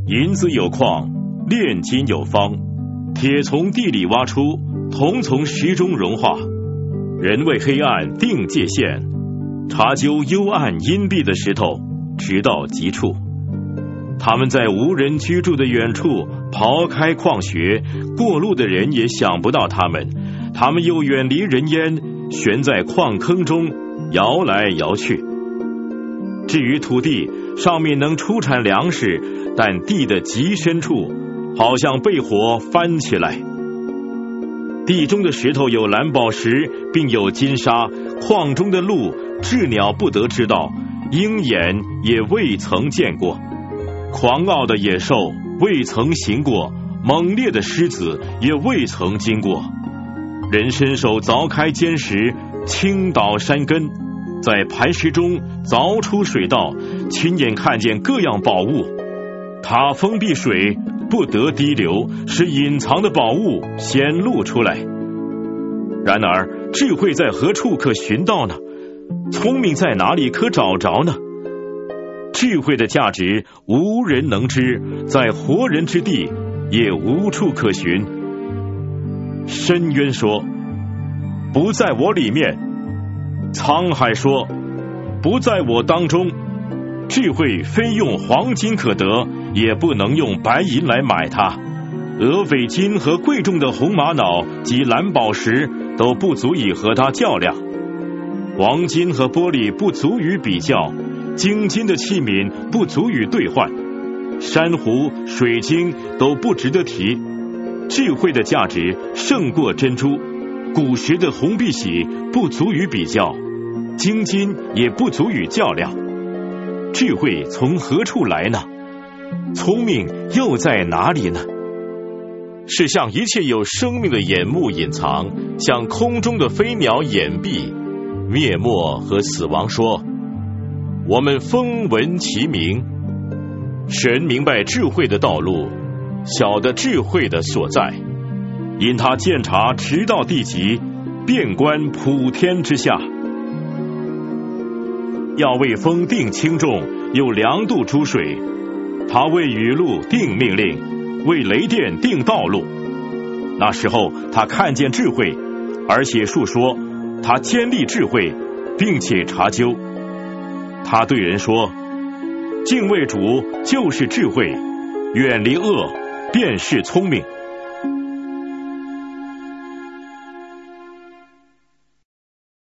银子有矿，炼金有方，铁从地里挖出，铜从石中融化。人为黑暗定界限，查究幽暗阴蔽的石头，直到极处。他们在无人居住的远处刨开矿穴，过路的人也想不到他们。他们又远离人烟，悬在矿坑中摇来摇去。至于土地，上面能出产粮食，但地的极深处好像被火翻起来。地中的石头有蓝宝石，并有金沙，矿中的路鸷鸟不得知道，鹰眼也未曾见过。狂傲的野兽未曾行过，猛烈的狮子也未曾经过。人伸手凿开坚石，倾倒山根，在磐石中凿出水道，亲眼看见各样宝物。他封闭水，不得滴流，使隐藏的宝物显露出来。然而智慧在何处可寻到呢？聪明在哪里可找着呢？智慧的价值无人能知，在活人之地也无处可寻。深渊说，不在我里面；沧海说，不在我当中。智慧非用黄金可得，也不能用白银来买它。鹅尾金和贵重的红玛瑙及蓝宝石都不足以和它较量，黄金和玻璃不足以比较，精金的器皿不足以兑换，珊瑚、水晶都不值得提。智慧的价值胜过珍珠，古时的红碧玺不足以比较，精金也不足以较量。智慧从何处来呢？聪明又在哪里呢？是向一切有生命的眼目隐藏，向空中的飞鸟掩蔽。灭没和死亡说，我们风闻其名。神明白智慧的道路，晓得智慧的所在，因他鉴察直到地极，遍观普天之下。要为风定轻重，有量度诸水，他为雨露定命令，为雷电定道路。那时候他看见智慧，而且述说，他坚立智慧，并且查究。他对人说，敬畏主就是智慧，远离恶便是聪明。